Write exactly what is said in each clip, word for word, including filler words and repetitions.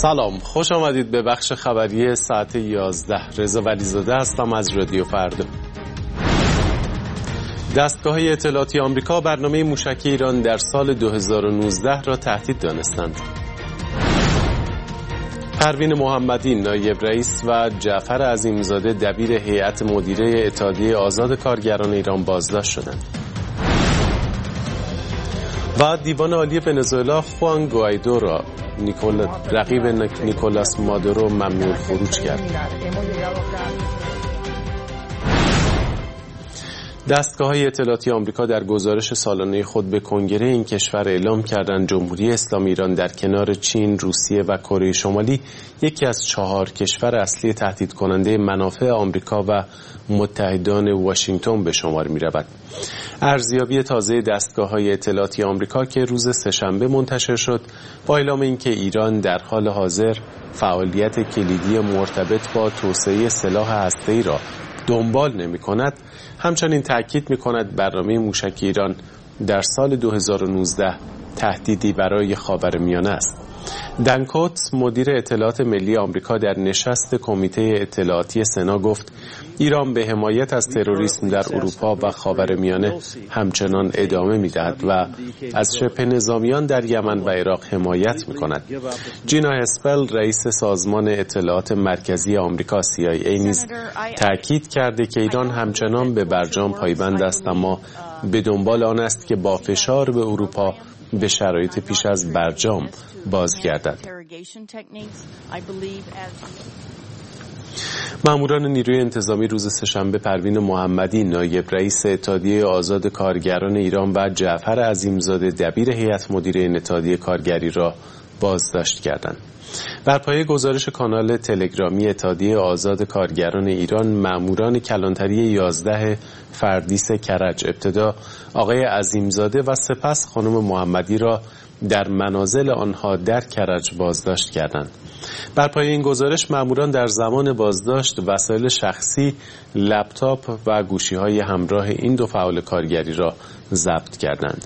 سلام، خوش آمدید به بخش خبری ساعت یازده. رضا ولیزاده هستم از رادیو فردا. دستگاه اطلاعاتی آمریکا برنامه موشکی ایران در سال دو هزار و نوزده را تهدید دانستند. پروین محمدی نایب رئیس و جعفر عظیمزاده دبیر هیئت مدیره اتحادیه آزاد کارگران ایران بازداشت شدند. و دیوان عالی ونزوئلا خوان گوایدو را نیکول... رقیب نیکولاس مادورو ممنوع خروج کرد. دستگاه‌های اطلاعاتی آمریکا در گزارش سالانه خود به کنگره این کشور اعلام کردند جمهوری اسلامی ایران در کنار چین، روسیه و کره شمالی یکی از چهار کشور اصلی تهدید کننده منافع آمریکا و متحدان واشنگتن به شمار می‌رود. ارزیابی تازه دستگاه‌های اطلاعاتی آمریکا که روز سه‌شنبه منتشر شد با اعلام اینکه ایران در حال حاضر فعالیت کلیدی مرتبط با توسعه سلاح هسته‌ای را دنبال نمی‌کند، همچنین تأکید می‌کند برنامه موشکی ایران در سال دو هزار و نوزده تهدیدی برای خاورمیانه است. دن کوتس مدیر اطلاعات ملی آمریکا در نشست کمیته اطلاعاتی سنا گفت ایران به حمایت از تروریسم در اروپا و خاورمیانه همچنان ادامه می‌دهد و از شبه نظامیان در یمن و عراق حمایت می‌کند. جینا هسپل رئیس سازمان اطلاعات مرکزی آمریکا سی آی ای نیز تأکید کرده که ایران همچنان به برجام پایبند است، اما به دنبال آن است که با فشار به اروپا به شرایط پیش از برجام بازگردد. ماموران نیروی انتظامی روز سه‌شنبه پروین محمدی نایب رئیس اتحادیه آزاد کارگران ایران و جعفر عظیمزاده دبیر هیئت مدیره اتحادیه کارگری را بازداشت کردند. بر پایه گزارش کانال تلگرامی اتحادیه آزاد کارگران ایران، ماموران کلانتری یازده فردیس کرج ابتدا آقای عظیمزاده و سپس خانم محمدی را در منازل آنها در کرج بازداشت کردند. بر پایه این گزارش ماموران در زمان بازداشت وسایل شخصی، لپتاپ و گوشی‌های همراه این دو فعال کارگری را ضبط کردند.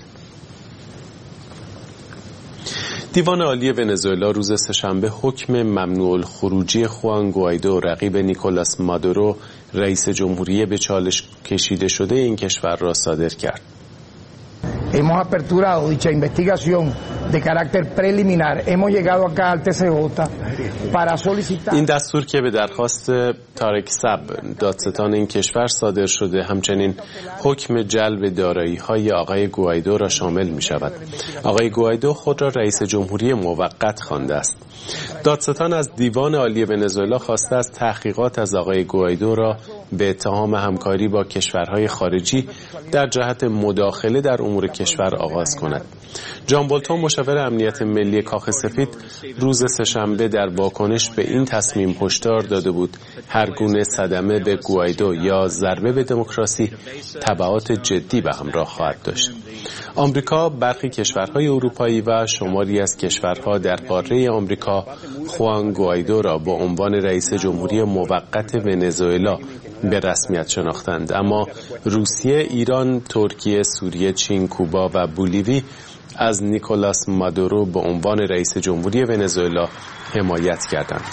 دیوان عالی ونزوئلا روز سه‌شنبه حکم ممنوع الخروجی خوان گوایدو رقیب نیکولاس مادورو رئیس جمهوری به چالش کشیده شده این کشور را صادر کرد. Hemos aperturado dicha investigación de carácter preliminar. Hemos llegado acá al T C J para solicitar. این دستور که به درخواست تارک سب دادستان این کشور صادر شده همچنین حکم جلب دارایی‌های آقای گوایدو را شامل می‌شود. آقای گوایدو خود را رئیس جمهوری موقت خوانده است. دادستان از دیوان عالی ونزوئلا خواسته است تحقیقات از آقای گوایدو را به اتهام همکاری با کشورهای خارجی در جهت مداخله در امور کشور آغاز کند. جان بولتون مشاور امنیت ملی کاخ سفید روز سه‌شنبه در واکنش به این تصمیم هشدار داده بود هر گونه صدمه به گوایدو یا ضربه به دموکراسی تبعات جدی به همراه خواهد داشت. آمریکا، برخی کشورهای اروپایی و شماری از کشورها در قاره آمریکا خوان گوایدو را به عنوان رئیس جمهوری موقت ونزوئلا به رسمیت شناختند، اما روسیه، ایران، ترکیه، سوریه، چین، کوبا و بولیوی از نیکولاس مادورو به عنوان رئیس جمهوری ونزوئلا حمایت کردند.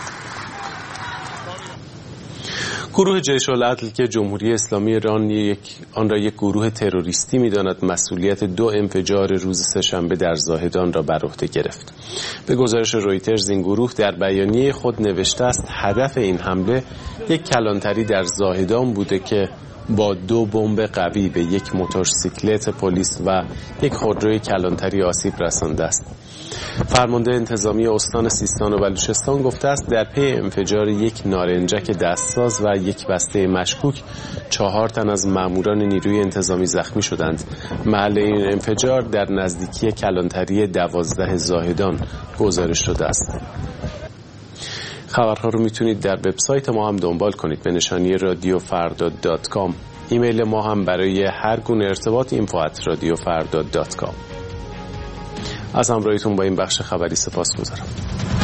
گروه جیش العدل که جمهوری اسلامی ایران یک آن را یک گروه تروریستی می‌داند، مسئولیت دو انفجار روز سه‌شنبه در زاهدان را بر عهده گرفت. به گزارش رویترز این گروه در بیانیه خود نوشته است هدف این حمله یک کلانتری در زاهدان بوده که با دو بمب قوی به یک موتورسیکلت پلیس و یک خودروی کلانتری آسیب رسانده است. فرمانده انتظامی استان سیستان و بلوچستان گفته است در پی انفجار یک نارنجک دستساز و یک بسته مشکوک چهار تن از ماموران نیروی انتظامی زخمی شدند. محل این انفجار در نزدیکی کلانتری دوازده زاهدان گزارش شده است. خبرها رو میتونید در وبسایت ما هم دنبال کنید به نشانی رادیو فردا دات کام. ایمیل ما هم برای هر گونه ارتباط اینفو ات رادیو فردا دات کام. از همراهیتون با این بخش خبری سپاسگزارم.